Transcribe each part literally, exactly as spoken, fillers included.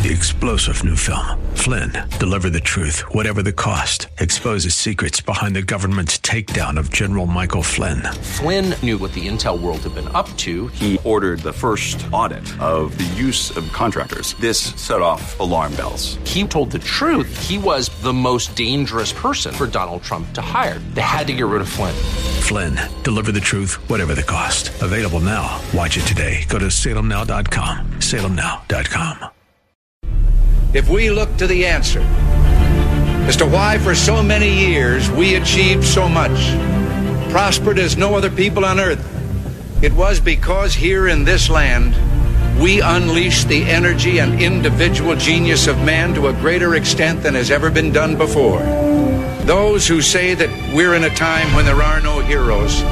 the explosive new film, Flynn, Deliver the Truth, Whatever the Cost, exposes secrets behind the government's takedown of General Michael Flynn. Flynn knew what the intel world had been up to. He ordered the first audit of the use of contractors. This set off alarm bells. He told the truth. He was the most dangerous person for Donald Trump to hire. They had to get rid of Flynn. Flynn, Deliver the Truth, Whatever the Cost. Available now. Watch it today. Go to salem now dot com. salem now dot com. If we look to the answer as to why for so many years we achieved so much, prospered as no other people on earth, it was because here in this land we unleashed the energy and individual genius of man to a greater extent than has ever been done before. Those who say that we're in a time when there are no heroes,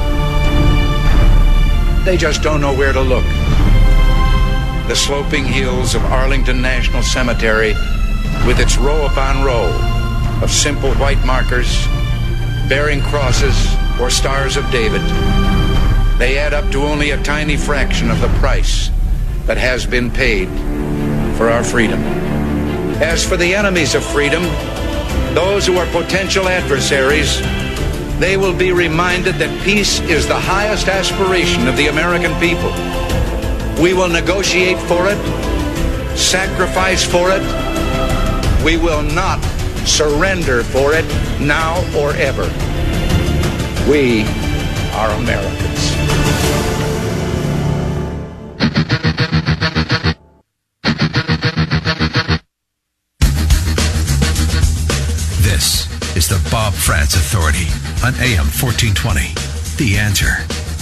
they just don't know where to look. The sloping hills of Arlington National Cemetery, with its row upon row of simple white markers bearing crosses or stars of David, they add up to only a tiny fraction of the price that has been paid for our freedom. As for the enemies of freedom, those who are potential adversaries, they will be reminded that peace is the highest aspiration of the American people. We will negotiate for it, sacrifice for it. We will not surrender for it now or ever. We are Americans. This is the Bob Frantz Authority on A M fourteen twenty. The Answer.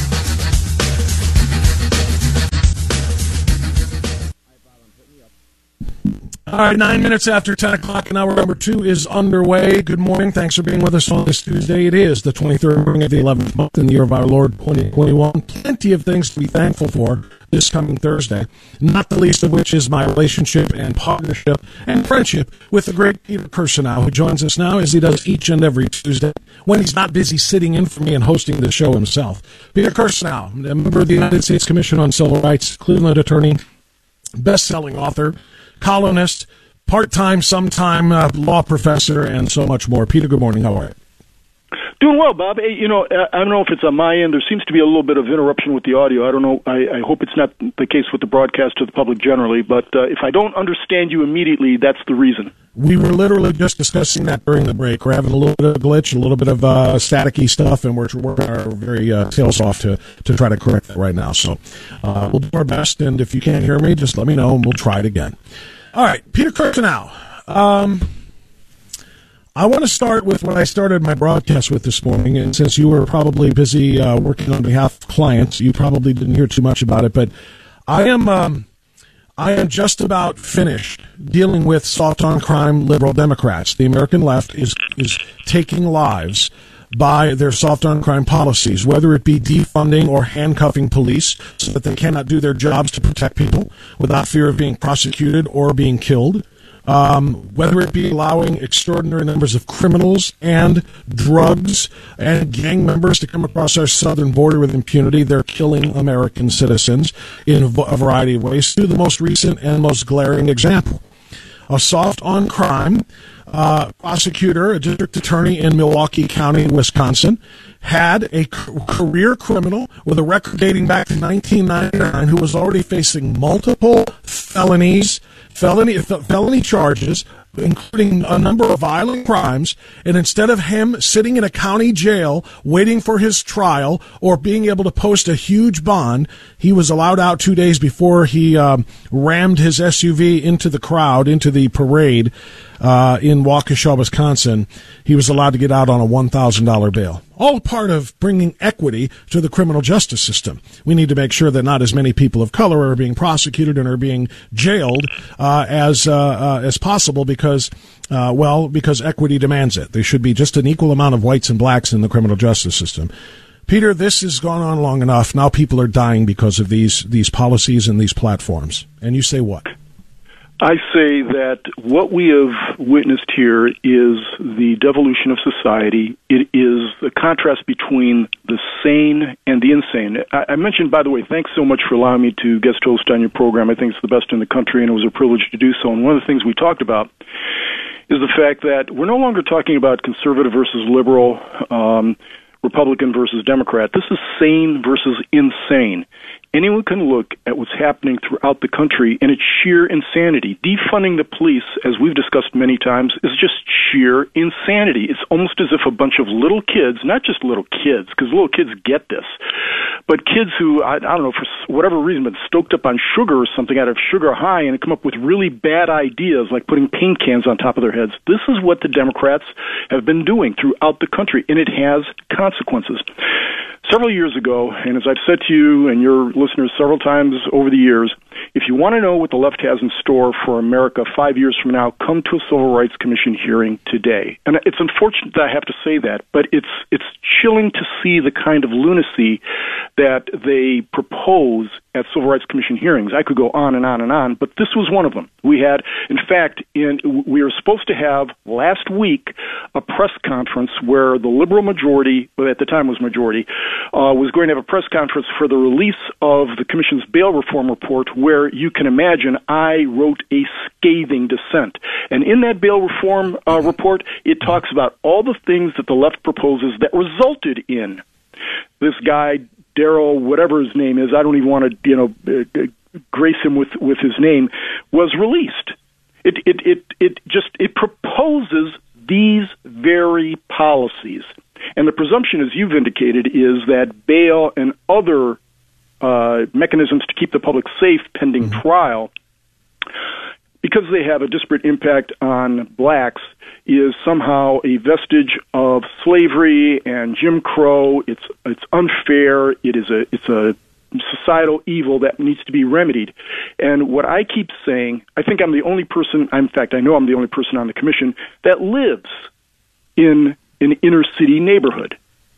All right, nine minutes after ten o'clock, and hour number two is underway. Good morning. Thanks for being with us on this Tuesday. It is the twenty-third morning of the eleventh month in the year of our Lord, twenty twenty-one. Plenty of things to be thankful for this coming Thursday, not the least of which is my relationship and partnership and friendship with the great Peter Kirsanow, who joins us now as he does each and every Tuesday when he's not busy sitting in for me and hosting the show himself. Peter Kirsanow, a member of the United States Commission on Civil Rights, Cleveland attorney, best-selling author, columnist, part-time, sometime uh, law professor, and so much more. Peter, good morning. How are you? Doing well, Bob. Hey, you know, I don't know if it's on my end. There seems to be a little bit of interruption with the audio. I don't know. I, I hope it's not the case with the broadcast to the public generally, but uh, if I don't understand you immediately, that's the reason. We were literally just discussing that during the break. We're having a little bit of a glitch, a little bit of uh, staticky stuff, and we're working our very uh, tails off to, to try to correct that right now. So uh, we'll do our best, and if you can't hear me, just let me know, and we'll try it again. All right, Peter Kirsanow. Um, I want to start with what I started my broadcast with this morning, and since you were probably busy uh, working on behalf of clients, you probably didn't hear too much about it, but I am um, I am just about finished dealing with soft-on-crime liberal Democrats. The American left is is taking lives by their soft-on-crime policies, whether it be defunding or handcuffing police so that they cannot do their jobs to protect people without fear of being prosecuted or being killed, um, whether it be allowing extraordinary numbers of criminals and drugs and gang members to come across our southern border with impunity. They're killing American citizens in a variety of ways. To the most recent and most glaring example, a soft-on-crime Uh, prosecutor, a district attorney in Milwaukee County, Wisconsin, had a c- career criminal with a record dating back to nineteen ninety-nine who was already facing multiple felonies, felony f- felony charges, including a number of violent crimes, and instead of him sitting in a county jail waiting for his trial or being able to post a huge bond, he was allowed out two days before he um, rammed his S U V into the crowd, into the parade uh, in Waukesha, Wisconsin. He was allowed to get out on a one thousand dollars bail. All part of bringing equity to the criminal justice system. We need to make sure that not as many people of color are being prosecuted and are being jailed uh, as uh, uh, as possible because, uh, well, because equity demands it. There should be just an equal amount of whites and blacks in the criminal justice system. Peter, this has gone on long enough. Now people are dying because of these these policies and these platforms. And you say what? I say that what we have witnessed here is the devolution of society. It is the contrast between the sane and the insane. I, I mentioned, by the way, thanks so much for allowing me to guest host on your program. I think it's the best in the country, and it was a privilege to do so. And one of the things we talked about is the fact that we're no longer talking about conservative versus liberal, um, Republican versus Democrat. This is sane versus insane. Anyone can look at what's happening throughout the country, and it's sheer insanity. Defunding the police, as we've discussed many times, is just sheer insanity. It's almost as if a bunch of little kids, not just little kids, because little kids get this, but kids who, I, I don't know, for whatever reason, been stoked up on sugar or something out of sugar high and come up with really bad ideas like putting paint cans on top of their heads. This is what the Democrats have been doing throughout the country, and it has consequences. Several years ago, and as I've said to you and your listeners several times over the years, if you want to know what the left has in store for America five years from now, come to a Civil Rights Commission hearing today. And it's unfortunate that I have to say that, but it's it's chilling to see the kind of lunacy that they propose at Civil Rights Commission hearings. I could go on and on and on, but this was one of them. We had, in fact, in, we were supposed to have last week a press conference where the liberal majority, well, at the time was majority, uh, was going to have a press conference for the release of the Commission's bail reform report, where you can imagine I wrote a scathing dissent. And in that bail reform uh, report, it talks about all the things that the left proposes that resulted in this guy, Darrell, whatever his name is, I don't even want to, you know, uh, grace him with, with his name, was released. It, it, it, it just, it proposes these very policies. And the presumption, as you've indicated, is that bail and other uh, mechanisms to keep the public safe pending mm-hmm. trial, because they have a disparate impact on blacks, is somehow a vestige of slavery and Jim Crow. It's it's unfair. It is a it's a societal evil that needs to be remedied. And what I keep saying, I think I'm the only person, in fact, I know I'm the only person on the commission that lives in an inner city neighborhood.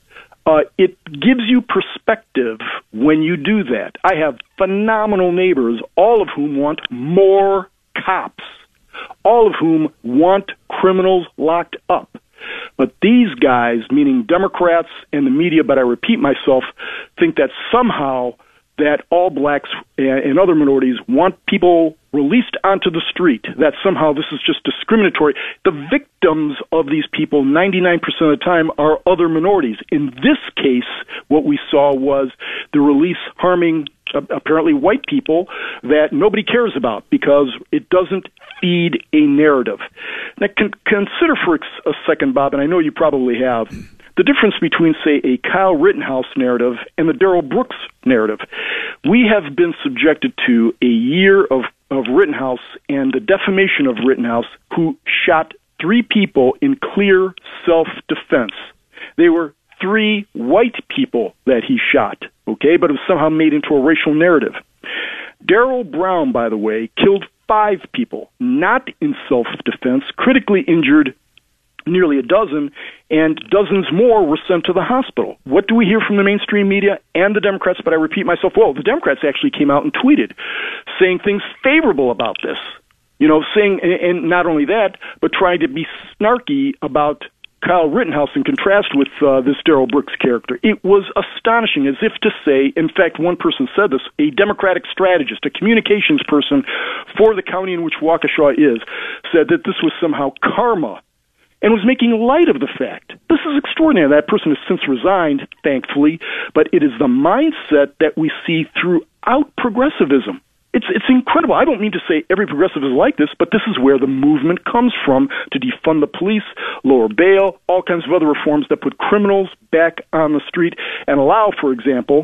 Uh, it gives you perspective when you do that. I have phenomenal neighbors, all of whom want more cops, all of whom want criminals locked up. But these guys, meaning Democrats and the media, but I repeat myself, think that somehow that all blacks and other minorities want people released onto the street, that somehow this is just discriminatory. The victims of these people, ninety-nine percent of the time, are other minorities. In this case, what we saw was the release harming uh, apparently white people that nobody cares about because it doesn't feed a narrative. Now, con- consider for a second, Bob, and I know you probably have, the difference between, say, a Kyle Rittenhouse narrative and the Darrell Brooks narrative. We have been subjected to a year of, of Rittenhouse and the defamation of Rittenhouse, who shot three people in clear self-defense. They were three white people that he shot, okay, but it was somehow made into a racial narrative. Darrell Brown, by the way, killed five people, not in self-defense, critically injured nearly a dozen, and dozens more were sent to the hospital. What do we hear from the mainstream media and the Democrats? But I repeat myself, well, the Democrats actually came out and tweeted saying things favorable about this. You know, saying, and not only that, but trying to be snarky about Kyle Rittenhouse in contrast with uh, this Darrell Brooks character. It was astonishing, as if to say, in fact, one person said this, a Democratic strategist, a communications person for the county in which Waukesha is, said that this was somehow karma, and was making light of the fact. This is extraordinary. That person has since resigned, thankfully, but it is the mindset that we see throughout progressivism. It's it's incredible. I don't mean to say every progressive is like this, but this is where the movement comes from, to defund the police, lower bail, all kinds of other reforms that put criminals back on the street and allow, for example,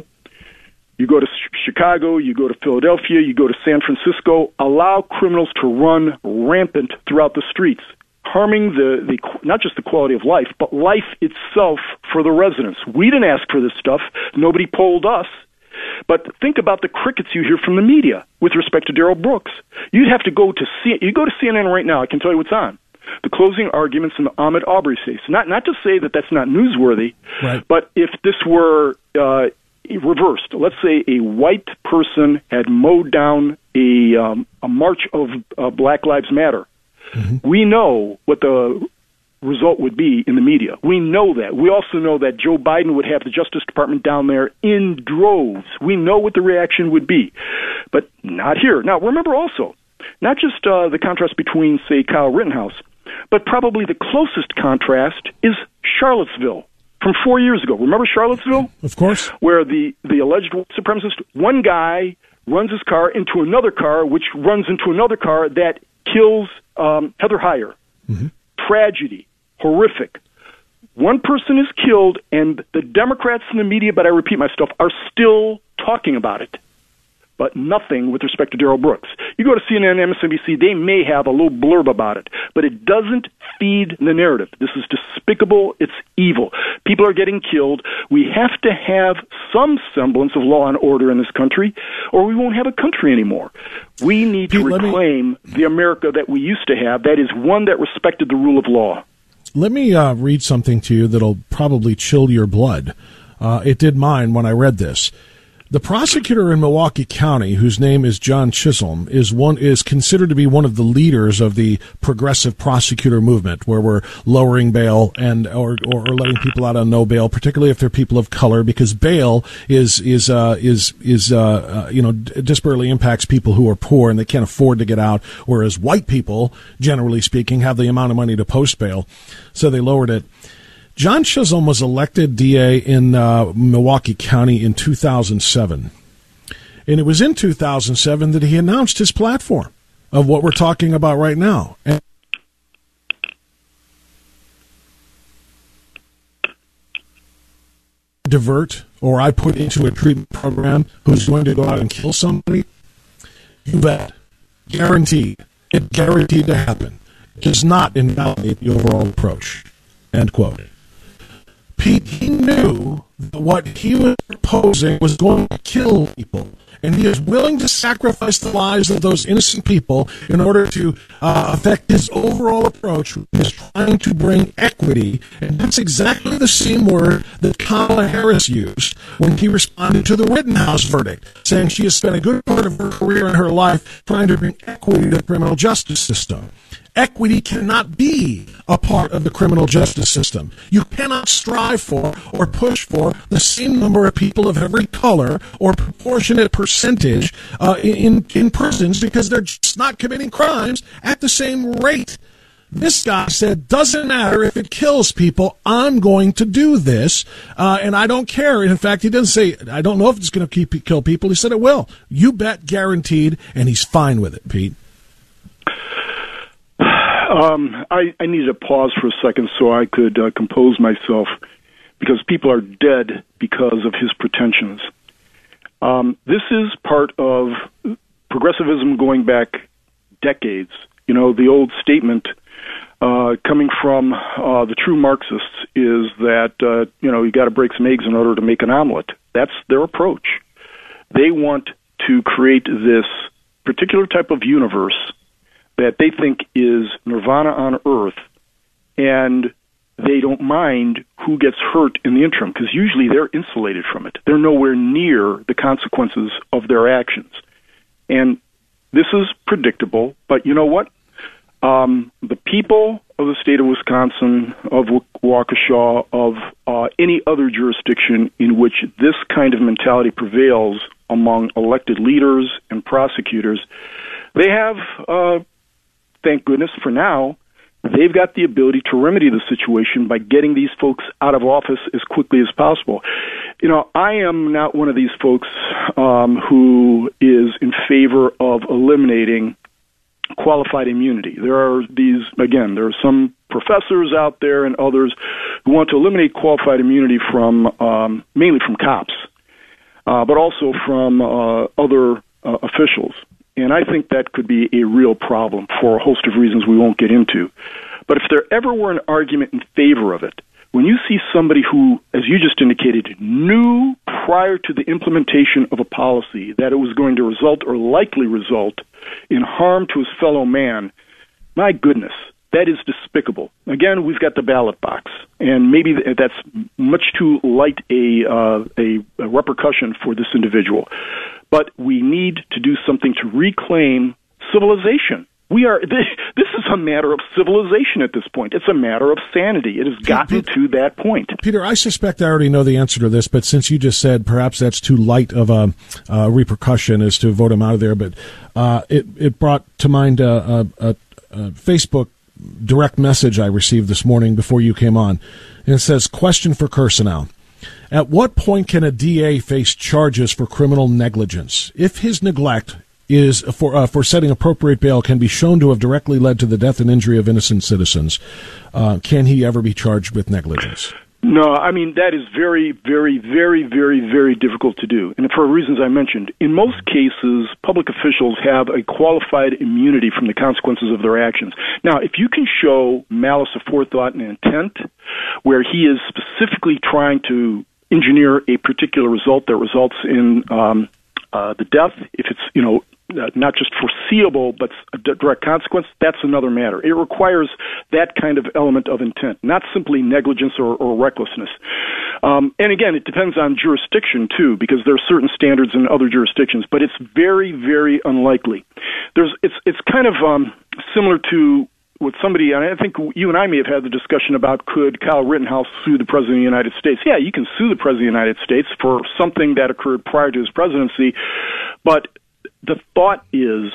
you go to Chicago, you go to Philadelphia, you go to San Francisco, allow criminals to run rampant throughout the streets, harming the, the not just the quality of life, but life itself for the residents. We didn't ask for this stuff. Nobody polled us. But think about the crickets you hear from the media with respect to Darrell Brooks. You'd have to go to C- you go to C N N right now. I can tell you what's on. The closing arguments in the Ahmaud Arbery case. Not not to say that that's not newsworthy, right. But if this were uh, reversed. Let's say a white person had mowed down a, um, a march of uh, Black Lives Matter. Mm-hmm. We know what the result would be in the media. We know that. We also know that Joe Biden would have the Justice Department down there in droves. We know what the reaction would be, but not here. Now, remember also, not just uh, the contrast between, say, Kyle Rittenhouse, but probably the closest contrast is Charlottesville from four years ago. Remember Charlottesville? Of course. Where the, the alleged supremacist, one guy runs his car into another car, which runs into another car that kills um, Heather Heyer. Mm-hmm. Tragedy. Horrific. One person is killed, and the Democrats in the media, but I repeat myself, are still talking about it. But nothing with respect to Darrell Brooks. You go to C N N, M S N B C, they may have a little blurb about it, but it doesn't feed the narrative. This is despicable. It's evil. People are getting killed. We have to have some semblance of law and order in this country, or we won't have a country anymore. We need to Pete, reclaim me... the America that we used to have, that is one that respected the rule of law. Let me uh, read something to you that'll probably chill your blood. Uh, it did mine when I read this. The prosecutor in Milwaukee County, whose name is John Chisholm, is one is considered to be one of the leaders of the progressive prosecutor movement, where we're lowering bail and or or letting people out on no bail, particularly if they're people of color, because bail is is uh, is is uh, uh, you know disparately impacts people who are poor and they can't afford to get out, whereas white people, generally speaking, have the amount of money to post bail, so they lowered it. John Chisholm was elected D A in uh, Milwaukee County in two thousand seven. And it was in two thousand seven that he announced his platform of what we're talking about right now. And divert, or I put into a treatment program who's going to go out and kill somebody, you bet. Guaranteed. It's guaranteed to happen. It does not invalidate the overall approach. End quote. Pete, he knew that what he was proposing was going to kill people, and he is willing to sacrifice the lives of those innocent people in order to uh, affect his overall approach, which is trying to bring equity. And that's exactly the same word that Kamala Harris used when he responded to the Rittenhouse verdict, saying she has spent a good part of her career and her life trying to bring equity to the criminal justice system. Equity cannot be a part of the criminal justice system. You cannot strive for or push for the same number of people of every color or proportionate percentage uh, in, in prisons because they're just not committing crimes at the same rate. This guy said, doesn't matter if it kills people, I'm going to do this, uh, and I don't care. In fact, he doesn't say, I don't know if it's going to keep kill people. He said it will. You bet, guaranteed, and he's fine with it, Pete. Um, I, I needed to pause for a second so I could uh, compose myself, because people are dead because of his pretensions. Um, this is part of progressivism going back decades. You know, the old statement uh, coming from uh, the true Marxists is that, uh, you know, you got to break some eggs in order to make an omelet. That's their approach. They want to create this particular type of universe that they think is nirvana on earth, and they don't mind who gets hurt in the interim, because usually they're insulated from it. They're nowhere near the consequences of their actions. And this is predictable, but you know what? Um, the people of the state of Wisconsin, of Waukesha, of uh, any other jurisdiction in which this kind of mentality prevails among elected leaders and prosecutors, they have... Uh, Thank goodness for now, they've got the ability to remedy the situation by getting these folks out of office as quickly as possible. You know, I am not one of these folks um, who is in favor of eliminating qualified immunity. There are these, again, there are some professors out there and others who want to eliminate qualified immunity from, um, mainly from cops, uh, but also from uh, other uh, officials. And I think that could be a real problem for a host of reasons we won't get into. But if there ever were an argument in favor of it, when you see somebody who, as you just indicated, knew prior to the implementation of a policy that it was going to result or likely result in harm to his fellow man, my goodness, That is despicable. Again, we've got the ballot box, and maybe that's much too light a, uh, a, a repercussion for this individual. But we need to do something to reclaim civilization. We are. This is a matter of civilization at this point. It's a matter of sanity. It has gotten Peter, to that point. Peter, I suspect I already know the answer to this, but since you just said perhaps that's too light of a uh, repercussion as to vote him out of there, but uh, it it brought to mind a, a, a, a Facebook direct message I received this morning before you came on, and it says, "Question for Kirsanow. At what point can a D A face charges for criminal negligence if his neglect is for uh, for setting appropriate bail can be shown to have directly led to the death and injury of innocent citizens? Uh, can he ever be charged with negligence?" No, I mean, that is very, very, very, very, very difficult to do. And for reasons I mentioned, in most cases, public officials have a qualified immunity from the consequences of their actions. Now, if you can show malice aforethought and intent, where he is specifically trying to engineer a particular result that results in um, uh, the death, if it's, you know, Uh, not just foreseeable, but a d- direct consequence, that's another matter. It requires that kind of element of intent, not simply negligence or, or recklessness. Um, and again, it depends on jurisdiction, too, because there are certain standards in other jurisdictions, but it's very, very unlikely. There's, it's, it's kind of um, similar to what somebody, and I think you and I may have had the discussion about, could Kyle Rittenhouse sue the President of the United States? Yeah, you can sue the President of the United States for something that occurred prior to his presidency, but the thought is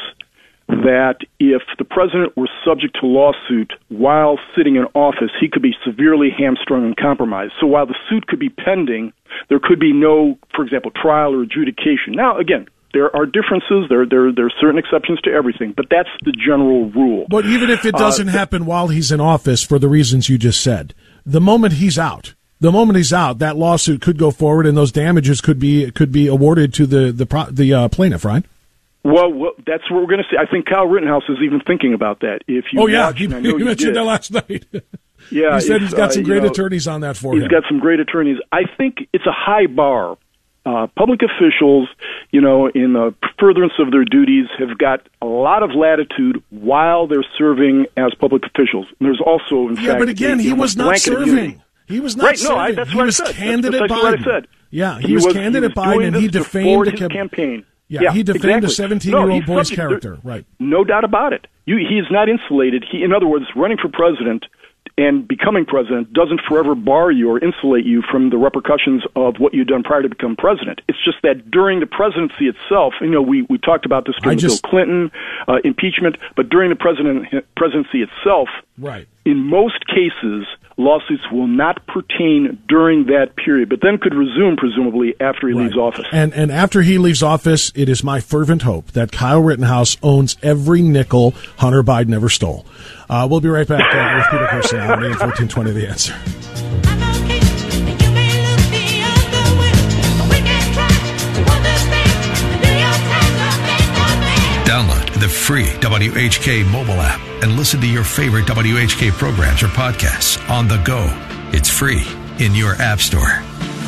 that if the president were subject to lawsuit while sitting in office, he could be severely hamstrung and compromised. So while the suit could be pending, there could be no, for example, trial or adjudication. Now, again, there are differences. There, there, there are certain exceptions to everything, but that's the general rule. But even if it doesn't uh, happen while he's in office for the reasons you just said, the moment he's out, The moment he's out, that lawsuit could go forward, and those damages could be could be awarded to the the the uh, plaintiff, right? Well, well, that's what we're going to see. I think Kyle Rittenhouse is even thinking about that. If you oh yeah, watch, he, I know he mentioned did. that last night. Yeah, he said he's got some uh, great know, attorneys on that for he's him. He's got some great attorneys. I think it's a high bar. Uh, public officials, you know, in the furtherance of their duties, have got a lot of latitude while they're serving as public officials. And there's also, in yeah, fact, but again, a, he was not serving. immunity. He was not right, serving. No, I, that's he what was I said. candid that's at Biden. What I said. Yeah, he, he was, was candid he at was Biden, and he defamed his the campaign. Yeah, yeah, he defamed exactly. a seventeen-year-old no, boy's subject, character. Right. No doubt about it. You, he is not insulated. He, in other words, running for president and becoming president doesn't forever bar you or insulate you from the repercussions of what you've done prior to become president. It's just that during the presidency itself, you know, we, we talked about this during just, Bill Clinton uh, impeachment, but during the president presidency itself, right. in most cases, lawsuits will not pertain during that period, but then could resume, presumably, after he right. leaves office. And and after he leaves office, it is my fervent hope that Kyle Rittenhouse owns every nickel Hunter Biden ever stole. Uh, we'll be right back uh, with Peter Kirsanow on A M fourteen twenty, The Answer. Download the free W H K mobile app and listen to your favorite W H K programs or podcasts on the go. It's free in your app store.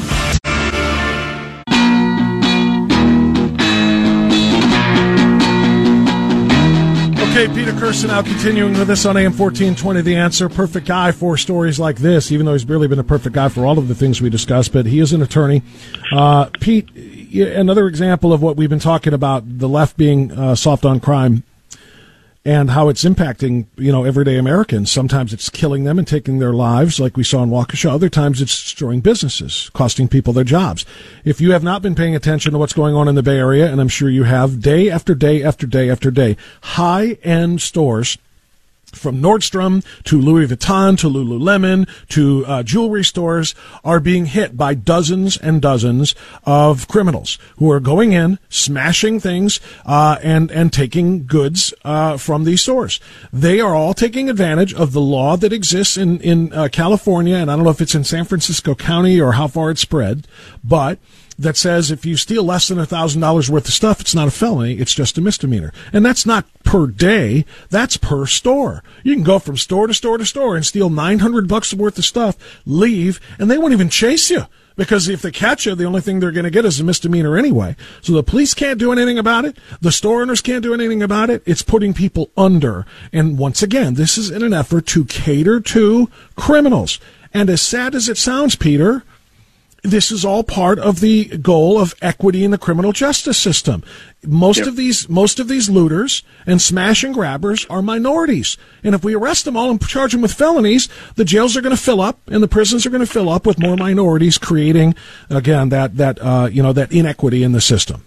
Okay, Peter Kirsanow continuing with us on A M fourteen twenty, The Answer. Perfect guy for stories like this, even though he's barely been a perfect guy for all of the things we discussed, but he is an attorney. Uh, Pete, another example of what we've been talking about, the left being uh, soft on crime and how it's impacting, you know, everyday Americans. Sometimes it's killing them and taking their lives, like we saw in Waukesha. Other times it's destroying businesses, costing people their jobs. If you have not been paying attention to what's going on in the Bay Area, and I'm sure you have, day after day after day after day, high-end stores from Nordstrom to Louis Vuitton to Lululemon to uh, jewelry stores are being hit by dozens and dozens of criminals who are going in, smashing things, uh, and and taking goods uh, from these stores. They are all taking advantage of the law that exists in in uh, California, and I don't know if it's in San Francisco County or how far it's spread, but that says if you steal less than one thousand dollars worth of stuff, it's not a felony, it's just a misdemeanor. And that's not per day, that's per store. You can go from store to store to store and steal nine hundred bucks worth of stuff, leave, and they won't even chase you. because if they catch you, the only thing they're going to get is a misdemeanor anyway. So the police can't do anything about it. The store owners can't do anything about it. It's putting people under. And once again, this is in an effort to cater to criminals. And as sad as it sounds, Peter, this is all part of the goal of equity in the criminal justice system. Most yep. of these, most of these looters and smash and grabbers are minorities. And if we arrest them all and charge them with felonies, the jails are going to fill up and the prisons are going to fill up with more minorities, creating, again, that, that, uh, you know, that inequity in the system.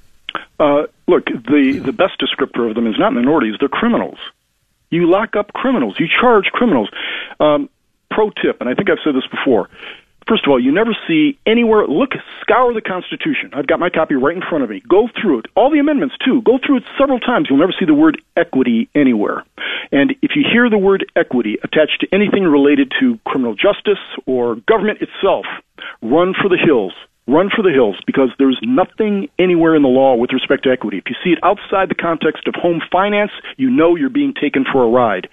Uh, look, the, the best descriptor of them is not minorities, they're criminals. You lock up criminals. You charge criminals. Um, pro tip, and I think I've said this before. First of all, you never see anywhere, look, scour the Constitution. I've got my copy right in front of me. Go through it. All the amendments, too. Go through it several times. You'll never see the word equity anywhere. And if you hear the word equity attached to anything related to criminal justice or government itself, run for the hills. Run for the hills, because there's nothing anywhere in the law with respect to equity. If you see it outside the context of home finance, you know you're being taken for a ride.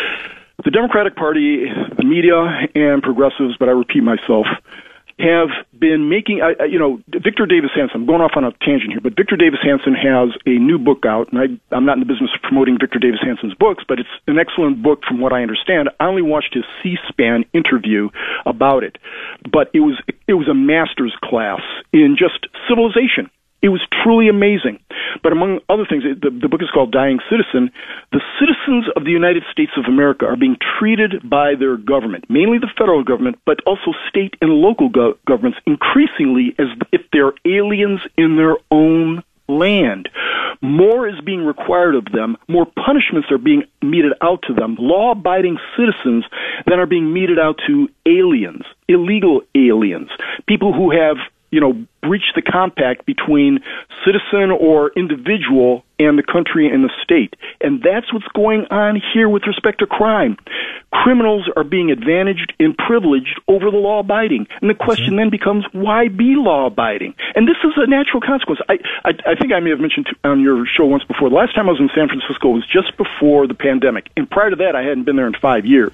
The Democratic Party, the media, and progressives, but I repeat myself, have been making, uh, you know, Victor Davis Hanson, I'm going off on a tangent here, but Victor Davis Hanson has a new book out, and I, I'm not in the business of promoting Victor Davis Hanson's books, but it's an excellent book from what I understand. I only watched his C-SPAN interview about it, but it was, it was a master's class in just civilization. It was truly amazing. But among other things, the, the book is called Dying Citizen. The citizens of the United States of America are being treated by their government, mainly the federal government, but also state and local go- governments, increasingly as if they're aliens in their own land. More is being required of them. More punishments are being meted out to them, law-abiding citizens, than are being meted out to aliens, illegal aliens, people who have, you know, breach the compact between citizen or individual and the country and the state. And that's what's going on here with respect to crime. Criminals are being advantaged and privileged over the law-abiding. And the question then becomes, why be law-abiding? And this is a natural consequence. I, I, I think I may have mentioned on your show once before, the last time I was in San Francisco was just before the pandemic. And prior to that, I hadn't been there in five years.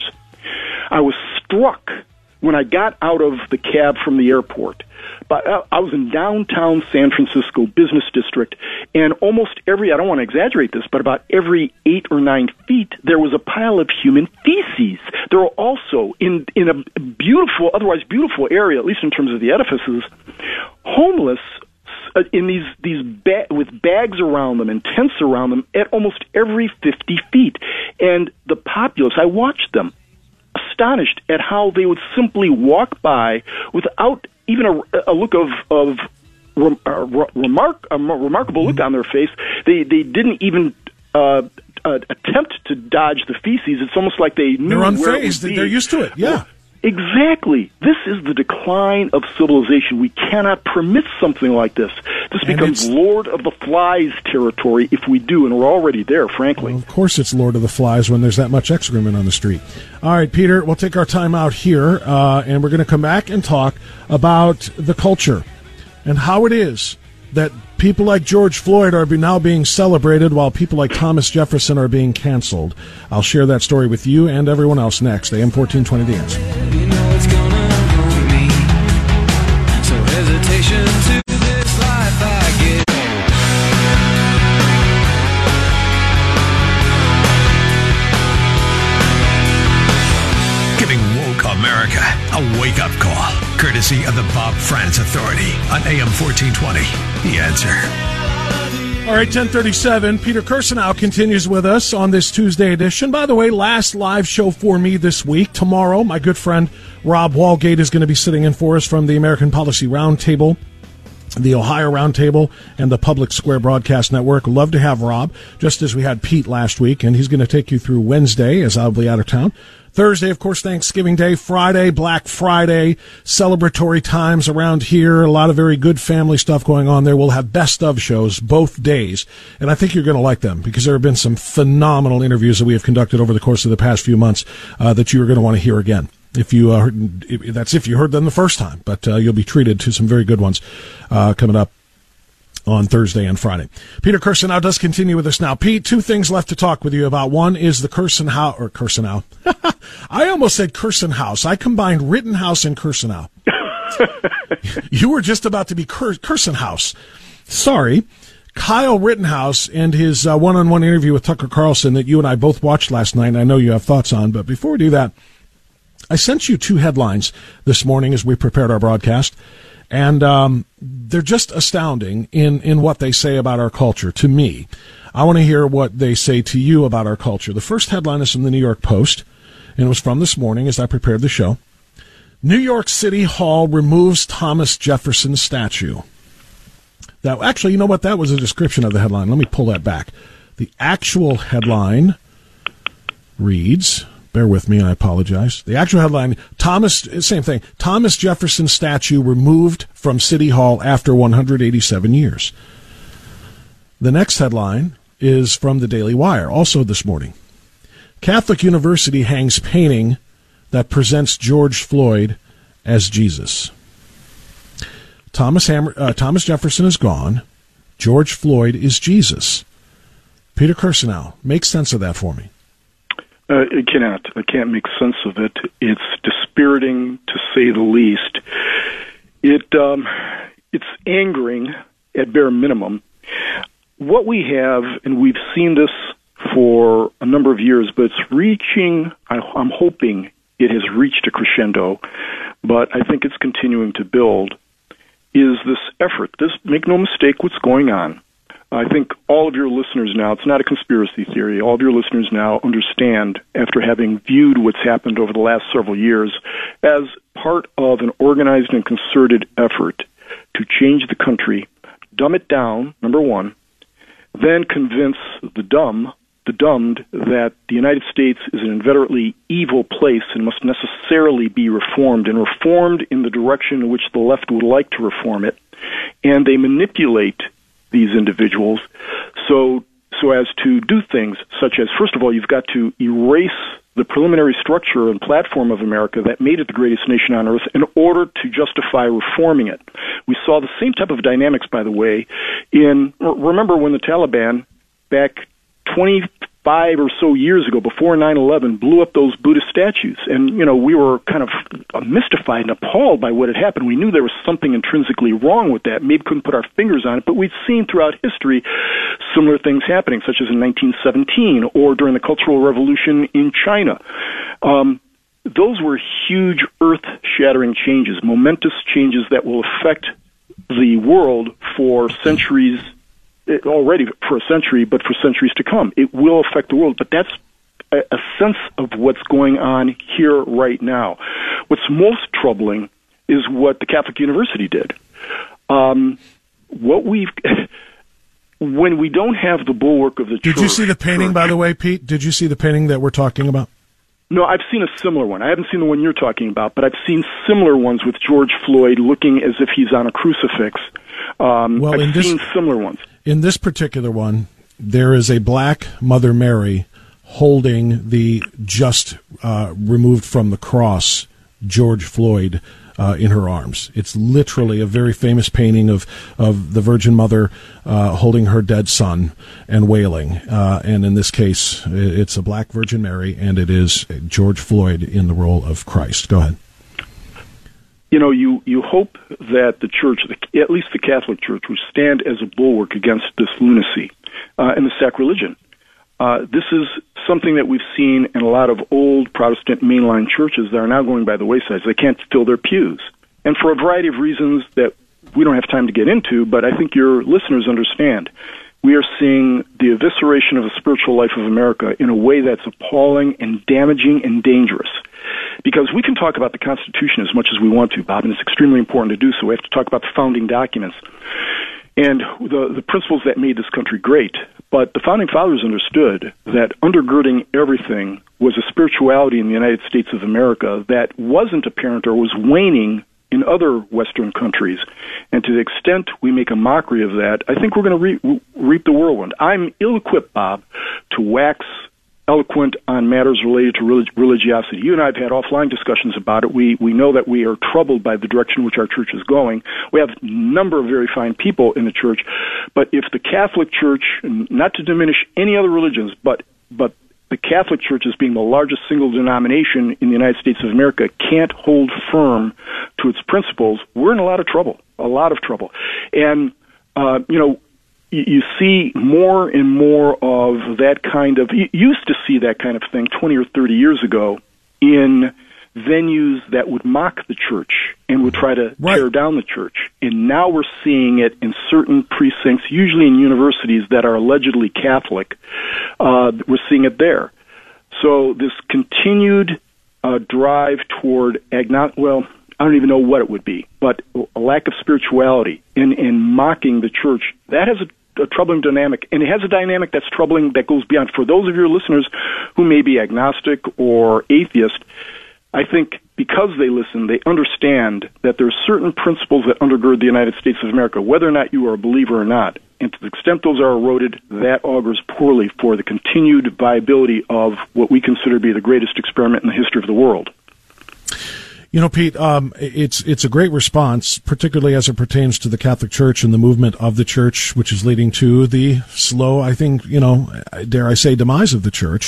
I was struck when I got out of the cab from the airport. But I was in downtown San Francisco business district, and almost every, I don't want to exaggerate this, but about every eight or nine feet, there was a pile of human feces. There were also, in, in a beautiful, otherwise beautiful area, at least in terms of the edifices, homeless uh, in these, these ba- with bags around them and tents around them at almost every fifty feet. And the populace, I watched them, astonished at how they would simply walk by without even a, a look of, of rem, uh, remark, a remarkable look on their face. They they didn't even uh, uh, attempt to dodge the feces. It's almost like they knew They're where it unfazed. would be. They're used to it. Yeah. Well, exactly. This is the decline of civilization. We cannot permit something like this. This And becomes it's- Lord of the Flies territory if we do, and we're already there, frankly. Well, of course it's Lord of the Flies when there's that much excrement on the street. All right, Peter, we'll take our time out here, uh, and we're going to come back and talk about the culture and how it is that people like George Floyd are be now being celebrated while people like Thomas Jefferson are being canceled. I'll share that story with you and everyone else next. A M fourteen twenty The Answer. You know it's gonna haunt me. So hesitation to this life I get. Giving woke America a wake-up call, courtesy of the Bob Frantz Authority on A M fourteen twenty. The Answer. All right, ten thirty-seven. Peter Kirsanow continues with us on this Tuesday edition. By the way, last live show for me this week. Tomorrow, my good friend Rob Walgate is going to be sitting in for us from the American Policy Roundtable, the Ohio Roundtable, and the Public Square Broadcast Network. Love to have Rob, just as we had Pete last week, and he's going to take you through Wednesday, as I'll be out of town. Thursday, of course, Thanksgiving Day. Friday, Black Friday, celebratory times around here. A lot of very good family stuff going on there. We'll have best of shows both days, and I think you're going to like them because there have been some phenomenal interviews that we have conducted over the course of the past few months uh, that you are going to want to hear again. If you uh, heard, if, that's if you heard them the first time, but uh, you'll be treated to some very good ones uh, coming up on Thursday and Friday. Peter Kirsanow does continue with us now. Pete, two things left to talk with you about. One is the Kirsanow, or Kirsanow. I almost said Kirstenhouse. I combined Rittenhouse and Kirsanow. You were just about to be cur- Kirstenhouse. Sorry. Kyle Rittenhouse and his uh, one-on-one interview with Tucker Carlson that you and I both watched last night, and I know you have thoughts on, but before we do that, I sent you two headlines this morning as we prepared our broadcast, and um, they're just astounding in, in what they say about our culture to me. I want to hear what they say to you about our culture. The first headline is from the New York Post, and it was from this morning as I prepared the show. New York City Hall removes Thomas Jefferson statue. That, actually, you know what? That was a description of the headline. Let me pull that back. The actual headline reads, bear with me, I apologize. The actual headline, Thomas, same thing, Thomas Jefferson statue removed from City Hall after one hundred eighty-seven years. The next headline is from the Daily Wire, also this morning. Catholic University hangs painting that presents George Floyd as Jesus. Thomas Hammer, uh, Thomas Jefferson is gone. George Floyd is Jesus. Peter Kirsanow, make sense of that for me. Uh, I cannot. I can't make sense of it. It's dispiriting, to say the least. It um, it's angering at bare minimum. What we have, and we've seen this for a number of years, but it's reaching. I, I'm hoping it has reached a crescendo, but I think it's continuing to build. Is this effort? This, make no mistake, what's going on. I think all of your listeners now, it's not a conspiracy theory, all of your listeners now understand, after having viewed what's happened over the last several years, as part of an organized and concerted effort to change the country, dumb it down, number one, then convince the dumb, the dumbed, that the United States is an inveterately evil place and must necessarily be reformed, and reformed in the direction in which the left would like to reform it. And they manipulate these individuals so so as to do things such as, first of all, you've got to erase the preliminary structure and platform of America that made it the greatest nation on earth in order to justify reforming it. We saw the same type of dynamics, by the way, in, remember when the Taliban back twenty-five or so years ago, before nine eleven, blew up those Buddhist statues. And, you know, we were kind of mystified and appalled by what had happened. We knew there was something intrinsically wrong with that. Maybe couldn't put our fingers on it, but we'd seen throughout history similar things happening, such as in nineteen seventeen or during the Cultural Revolution in China. Um, those were huge, earth-shattering changes, momentous changes that will affect the world for centuries already for a century, but for centuries to come. It will affect the world, but that's a, a sense of what's going on here right now. What's most troubling is what the Catholic University did. Um, what we've, when we don't have the bulwark of the Did church... Did you see the painting, church, by the way, Pete? Did you see the painting that we're talking about? No, I've seen a similar one. I haven't seen the one you're talking about, but I've seen similar ones with George Floyd looking as if he's on a crucifix. Um, well, I've in seen this, similar ones. In this particular one, there is a black Mother Mary holding the just uh, removed from the cross George Floyd uh, in her arms. It's literally a very famous painting of, of the Virgin Mother uh, holding her dead son and wailing. Uh, and in this case, it's a black Virgin Mary, and it is George Floyd in the role of Christ. Go ahead. You know, you, you hope that the church, at least the Catholic Church, would stand as a bulwark against this lunacy uh, and the sacrilegion. Uh, this is something that we've seen in a lot of old Protestant mainline churches that are now going by the wayside. They can't fill their pews. And for a variety of reasons that we don't have time to get into, but I think your listeners understand. We are seeing the evisceration of the spiritual life of America in a way that's appalling and damaging and dangerous. Because we can talk about the Constitution as much as we want to, Bob, and it's extremely important to do so. We have to talk about the founding documents and the, the principles that made this country great. But the Founding Fathers understood that undergirding everything was a spirituality in the United States of America that wasn't apparent or was waning in other Western countries. And to the extent we make a mockery of that, I think we're going to re- reap the whirlwind. I'm ill-equipped, Bob, to wax eloquent on matters related to relig- religiosity. You and I have had offline discussions about it. We we know that we are troubled by the direction in which our church is going. We have a number of very fine people in the church, but if the Catholic Church, not to diminish any other religions, but but the Catholic Church, as being the largest single denomination in the United States of America, can't hold firm to its principles, we're in a lot of trouble, a lot of trouble. And, uh, you know, you, you see more and more of that kind of, you used to see that kind of thing twenty or thirty years ago in venues that would mock the church and would try to right. tear down the church. And now we're seeing it in certain precincts, usually in universities that are allegedly Catholic. Uh, we're seeing it there. So this continued uh, drive toward agnostic, well, I don't even know what it would be, but a lack of spirituality in, in mocking the church, that has a, a troubling dynamic. And it has a dynamic that's troubling that goes beyond. For those of your listeners who may be agnostic or atheist, I think because they listen, they understand that there are certain principles that undergird the United States of America, whether or not you are a believer or not. And to the extent those are eroded, that augurs poorly for the continued viability of what we consider to be the greatest experiment in the history of the world. You know, Pete, um, it's it's a great response, particularly as it pertains to the Catholic Church and the movement of the Church, which is leading to the slow, I think, you know, dare I say, demise of the Church.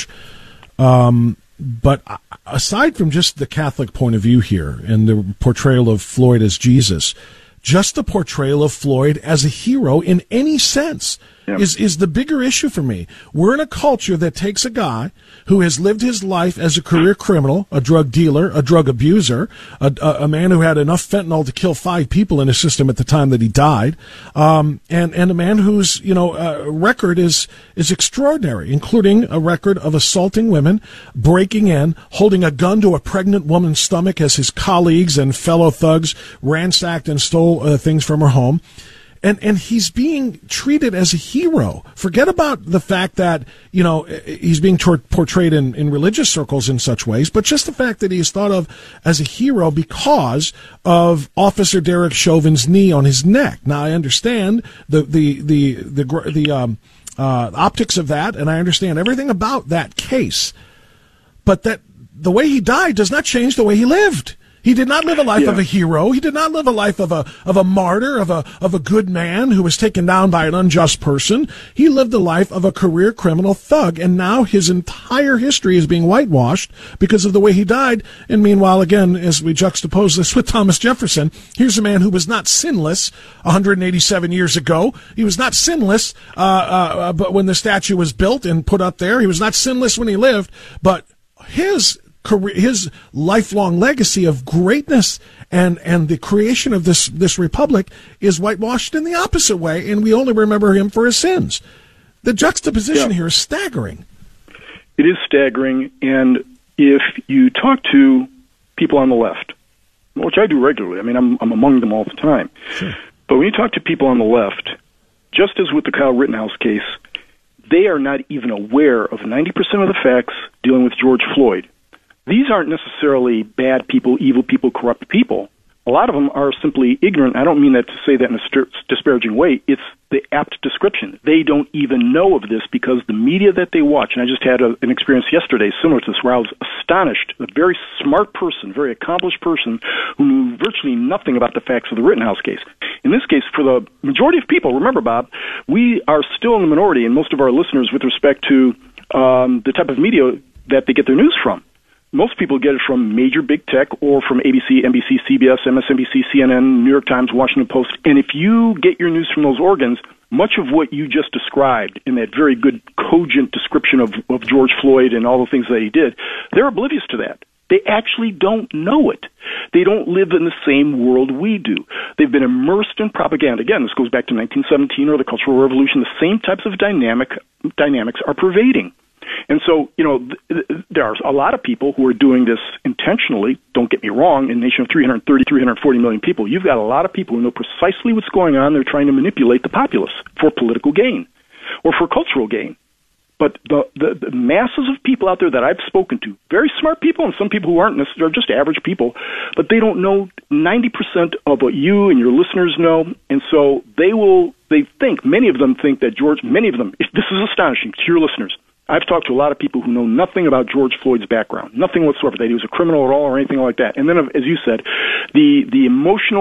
Um But aside from just the Catholic point of view here and the portrayal of Floyd as Jesus, just the portrayal of Floyd as a hero in any sense yeah. is, is the bigger issue for me. We're in a culture that takes a guy who has lived his life as a career criminal, a drug dealer, a drug abuser, a, a, a man who had enough fentanyl to kill five people in his system at the time that he died, um, and, and a man whose, you know, uh, record is, is extraordinary, including a record of assaulting women, breaking in, holding a gun to a pregnant woman's stomach as his colleagues and fellow thugs ransacked and stole uh, things from her home. And and he's being treated as a hero. Forget about the fact that, you know, he's being tor- portrayed in, in religious circles in such ways, but just the fact that he's thought of as a hero because of Officer Derek Chauvin's knee on his neck. Now, I understand the the the the, the, the um, uh, optics of that, and I understand everything about that case. But that the way he died does not change the way he lived. He did not live a life yeah. of a hero. He did not live a life of a of a martyr, of a of a good man who was taken down by an unjust person. He lived the life of a career criminal thug, and now his entire history is being whitewashed because of the way he died. And meanwhile, again, as we juxtapose this with Thomas Jefferson, here's a man who was not sinless one hundred eighty-seven years ago. He was not sinless, uh, uh, but when the statue was built and put up there, he was not sinless when he lived, but his his lifelong legacy of greatness and, and the creation of this, this republic is whitewashed in the opposite way, and we only remember him for his sins. The juxtaposition yeah. here is staggering. It is staggering, and if you talk to people on the left, which I do regularly, I mean, I'm, I'm among them all the time, sure. but when you talk to people on the left, just as with the Kyle Rittenhouse case, they are not even aware of ninety percent of the facts dealing with George Floyd. These aren't necessarily bad people, evil people, corrupt people. A lot of them are simply ignorant. I don't mean that to say that in a disparaging way. It's the apt description. They don't even know of this because the media that they watch, and I just had a, an experience yesterday similar to this where I was astonished, a very smart person, very accomplished person who knew virtually nothing about the facts of the Rittenhouse case. In this case, for the majority of people, remember, Bob, we are still in the minority, and most of our listeners, with respect to um, the type of media that they get their news from. Most people get it from major big tech or from A B C, N B C, C B S, M S N B C, C N N, New York Times, Washington Post. And if you get your news from those organs, much of what you just described in that very good, cogent description of, of George Floyd and all the things that he did, they're oblivious to that. They actually don't know it. They don't live in the same world we do. They've been immersed in propaganda. Again, this goes back to nineteen seventeen or the Cultural Revolution. The same types of dynamic dynamics are pervading. And so, you know, th- th- there are a lot of people who are doing this intentionally. Don't get me wrong. In a nation of three hundred thirty, three hundred forty million people, you've got a lot of people who know precisely what's going on. They're trying to manipulate the populace for political gain or for cultural gain. But the, the, the masses of people out there that I've spoken to, very smart people and some people who aren't necessarily just average people, but they don't know ninety percent of what you and your listeners know. And so they will, they think, many of them think that George, many of them, this is astonishing to your listeners. I've talked to a lot of people who know nothing about George Floyd's background, nothing whatsoever, that he was a criminal at all or anything like that. And then, as you said, the the emotional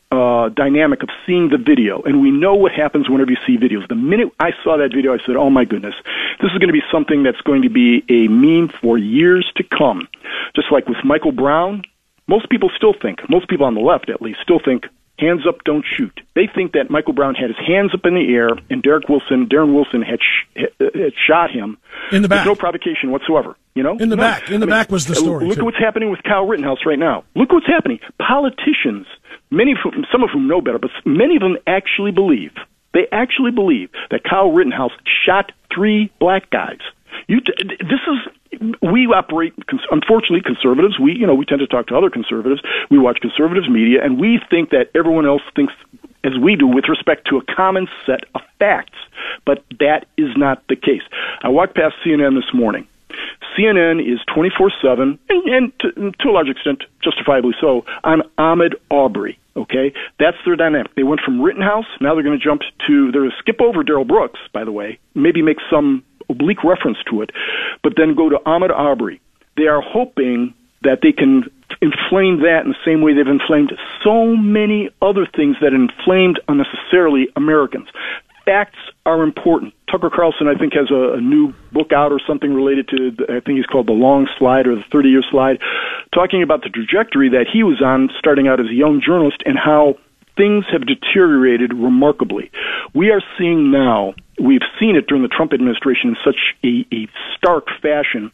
uh, dynamic of seeing the video, and we know what happens whenever you see videos. The minute I saw that video, I said, oh my goodness, this is going to be something that's going to be a meme for years to come. Just like with Michael Brown, most people still think, most people on the left at least, still think, hands up, don't shoot. They think that Michael Brown had his hands up in the air and Derek Wilson, Darren Wilson had, sh- had shot him in the back. With no provocation whatsoever. You know, in the no. back, in the I back mean, was the story. Look too. at what's happening with Kyle Rittenhouse right now. Look what's happening. Politicians, many of whom, some of whom know better, but many of them actually believe. They actually believe that Kyle Rittenhouse shot three black guys. You, t- this is, we operate, unfortunately, conservatives. We, you know, we tend to talk to other conservatives. We watch conservatives media, and we think that everyone else thinks as we do with respect to a common set of facts. But that is not the case. I walked past C N N this morning. C N N is twenty-four seven, and, and to, to a large extent, justifiably so, on Ahmaud Arbery. Okay, that's their dynamic. They went from Rittenhouse, now they're going to jump to, they're going to skip over Darrell Brooks, by the way, maybe make some oblique reference to it, but then go to Ahmaud Arbery. They are hoping that they can inflame that in the same way they've inflamed so many other things that inflamed unnecessarily Americans. Facts are important. Tucker Carlson, I think, has a, a new book out or something related to, the, I think he's called The Long Slide or The thirty-year Slide, talking about the trajectory that he was on starting out as a young journalist and how things have deteriorated remarkably. We are seeing now, we've seen it during the Trump administration in such a, a stark fashion.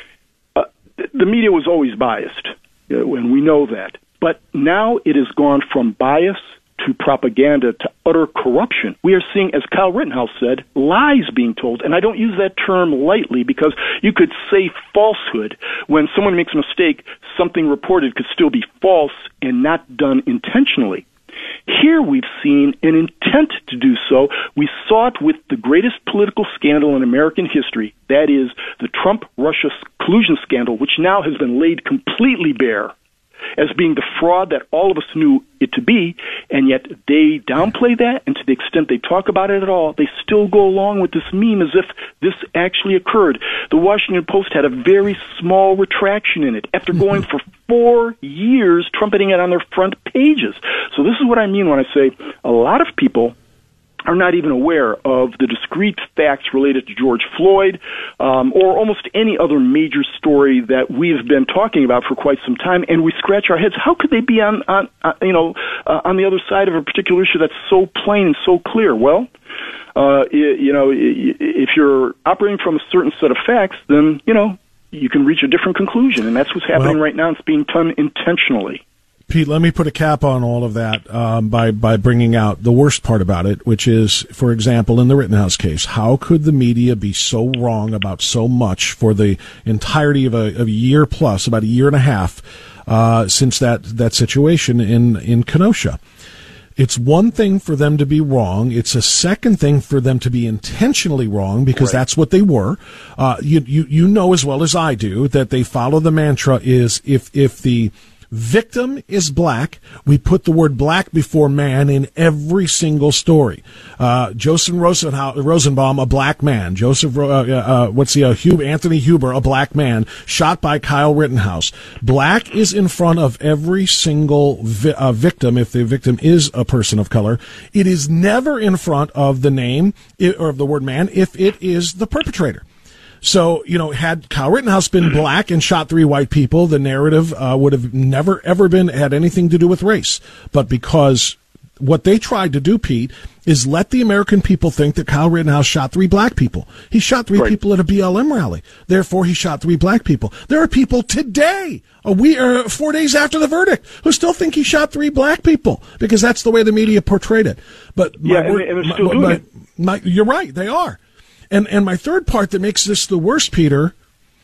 Uh, the media was always biased, and we know that. But now it has gone from bias to propaganda to utter corruption. We are seeing, as Kyle Rittenhouse said, lies being told. And I don't use that term lightly because you could say falsehood. When someone makes a mistake, something reported could still be false and not done intentionally. Here we've seen an intent to do so. We saw it with the greatest political scandal in American history, that is the Trump-Russia collusion scandal, which now has been laid completely bare as being the fraud that all of us knew it to be, and yet they downplay that, and to the extent they talk about it at all, they still go along with this meme as if this actually occurred. The Washington Post had a very small retraction in it after going for four years trumpeting it on their front pages. So this is what I mean when I say a lot of people are not even aware of the discrete facts related to George Floyd um, or almost any other major story that we've been talking about for quite some time, and we scratch our heads. How could they be on, on uh, you know, uh, on the other side of a particular issue that's so plain and so clear? Well, uh, you, you know, if you're operating from a certain set of facts, then, you know, you can reach a different conclusion, and that's what's happening well, right now. It's being done intentionally. Pete, let me put a cap on all of that um, by by bringing out the worst part about it, which is, for example, in the Rittenhouse case, how could the media be so wrong about so much for the entirety of a, of a year plus, about a year and a half, uh, since that, that situation in, in Kenosha? It's one thing for them to be wrong. It's a second thing for them to be intentionally wrong, because right. that's what they were. Uh, you, you, you know as well as I do that they follow the mantra is if, if the victim is black, we put the word black before man in every single story. Uh, Joseph Rosenbaum, a black man. Joseph, uh, uh, what's the, uh, Hub, Anthony Huber, a black man, shot by Kyle Rittenhouse. Black is in front of every single vi- uh, victim, if the victim is a person of color. It is never in front of the name, or of the word man, if it is the perpetrator. So, you know, had Kyle Rittenhouse been black and shot three white people, the narrative uh, would have never, ever been had anything to do with race. But because what they tried to do, Pete, is let the American people think that Kyle Rittenhouse shot three black people. He shot three right. people at a B L M rally. Therefore, he shot three black people. There are people today, a week, or four days after the verdict, who still think he shot three black people because that's the way the media portrayed it. But my yeah, word, and they're still my, doing my, it. My, you're right, they are. And and my third part that makes this the worst, Peter,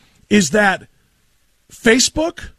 is that Facebook,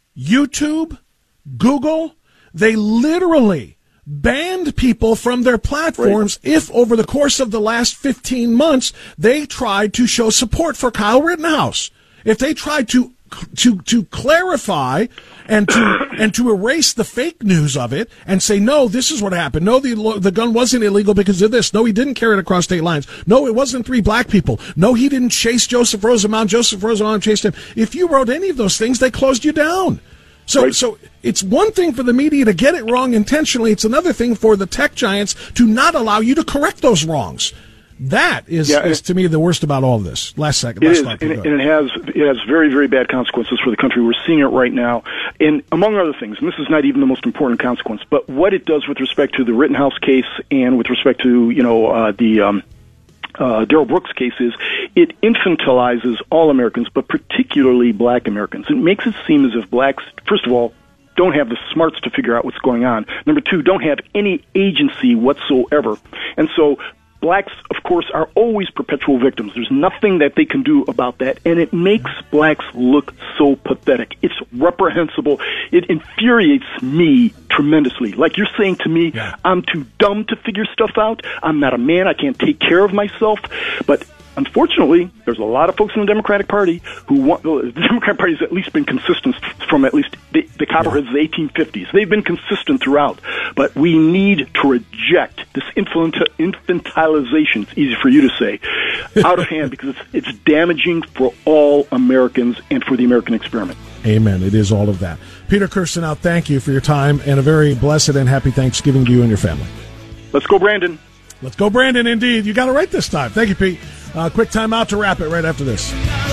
YouTube, Google, they literally banned people from their platforms right. if over the course of the last fifteen months they tried to show support for Kyle Rittenhouse. If they tried to to to clarify and to and to erase the fake news of it and say, no, this is what happened. No, the the gun wasn't illegal because of this. No, he didn't carry it across state lines. No, it wasn't three black people. No, he didn't chase Joseph Rosenbaum. Joseph Rosenbaum chased him. If you wrote any of those things, they closed you down. So, right? so it's one thing for the media to get it wrong intentionally. It's another thing for the tech giants to not allow you to correct those wrongs. That is, yeah, is to me, the worst about all of this. Last second. It last is, thought, and, go and it has it has very, very bad consequences for the country. We're seeing it right now. And among other things, and this is not even the most important consequence, but what it does with respect to the Rittenhouse case and with respect to, you know, uh, the... Um, Uh, Darrell Brooks case is it infantilizes all Americans, but particularly black Americans. It makes it seem as if blacks, first of all, don't have the smarts to figure out what's going on. Number two, don't have any agency whatsoever. And so blacks, of course, are always perpetual victims. There's nothing that they can do about that, and it makes blacks look so pathetic. It's reprehensible. It infuriates me tremendously. Like you're saying to me, yeah. I'm too dumb to figure stuff out. I'm not a man. I can't take care of myself. But unfortunately, there's a lot of folks in the Democratic Party who want, the Democratic Party has at least been consistent from at least the, the Copperheads of the eighteen fifties. They've been consistent throughout. But we need to reject this infantilization, it's easy for you to say, out of hand because it's, it's damaging for all Americans and for the American experiment. Amen. It is all of that. Peter Kirsanow, thank you for your time, and a very blessed and happy Thanksgiving to you and your family. Let's go, Brandon. Let's go, Brandon, indeed. You got it right this time. Thank you, Pete. Uh, quick time out to wrap it right after this.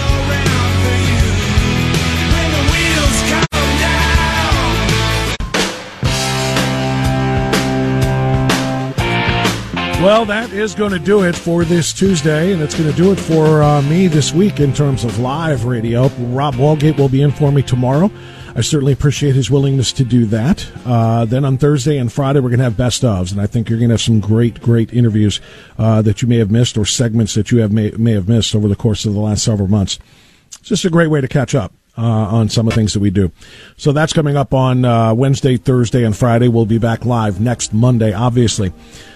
Well, that is going to do it for this Tuesday, and it's going to do it for uh, me this week in terms of live radio. Rob Walgate will be in for me tomorrow. I certainly appreciate his willingness to do that. Uh, then on Thursday and Friday, we're going to have best ofs, and I think you're going to have some great, great interviews uh, that you may have missed or segments that you have may, may have missed over the course of the last several months. It's just a great way to catch up uh, on some of the things that we do. So that's coming up on uh, Wednesday, Thursday, and Friday. We'll be back live next Monday, obviously.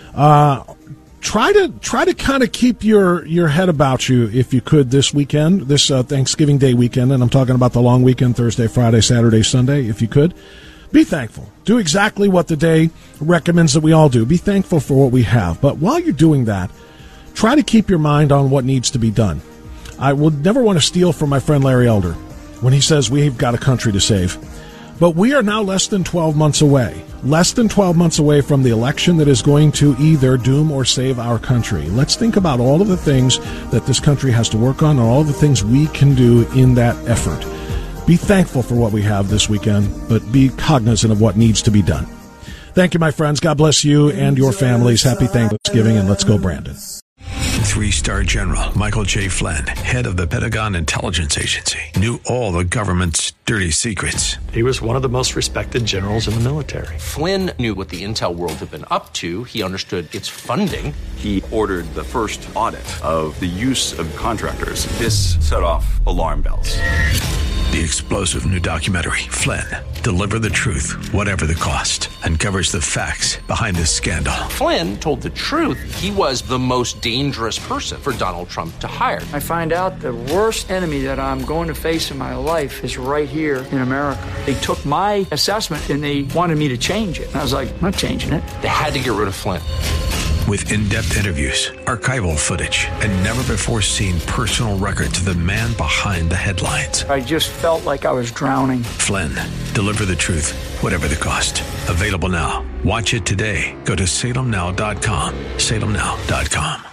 Uh, try to try to kind of keep your, your head about you if you could this weekend, this uh, Thanksgiving Day weekend, and I'm talking about the long weekend, Thursday, Friday, Saturday, Sunday, if you could. Be thankful. Do exactly what the day recommends that we all do. Be thankful for what we have. But while you're doing that, try to keep your mind on what needs to be done. I would never want to steal from my friend Larry Elder when he says we've got a country to save. But we are now less than twelve months away. Less than twelve months away from the election that is going to either doom or save our country. Let's think about all of the things that this country has to work on and all of the things we can do in that effort. Be thankful for what we have this weekend, but be cognizant of what needs to be done. Thank you, my friends. God bless you and your families. Happy Thanksgiving, and let's go, Brandon. Three-star General Michael J. Flynn, head of the Pentagon Intelligence Agency, knew all the government's dirty secrets. He was one of the most respected generals in the military. Flynn knew what the intel world had been up to. He understood its funding. He ordered the first audit of the use of contractors. This set off alarm bells. The explosive new documentary, Flynn, Deliver the Truth, Whatever the Cost, uncovers the facts behind this scandal. Flynn told the truth. He was the most dangerous person for Donald Trump to hire. I find out the worst enemy that I'm going to face in my life is right here in America. They took my assessment and they wanted me to change it. And I was like, I'm not changing it. They had to get rid of Flynn. With in-depth interviews, archival footage, and never-before-seen personal records of the man behind the headlines. I just felt like I was drowning. Flynn, Deliver the Truth, Whatever the Cost. Available now. Watch it today. Go to salem now dot com. salem now dot com.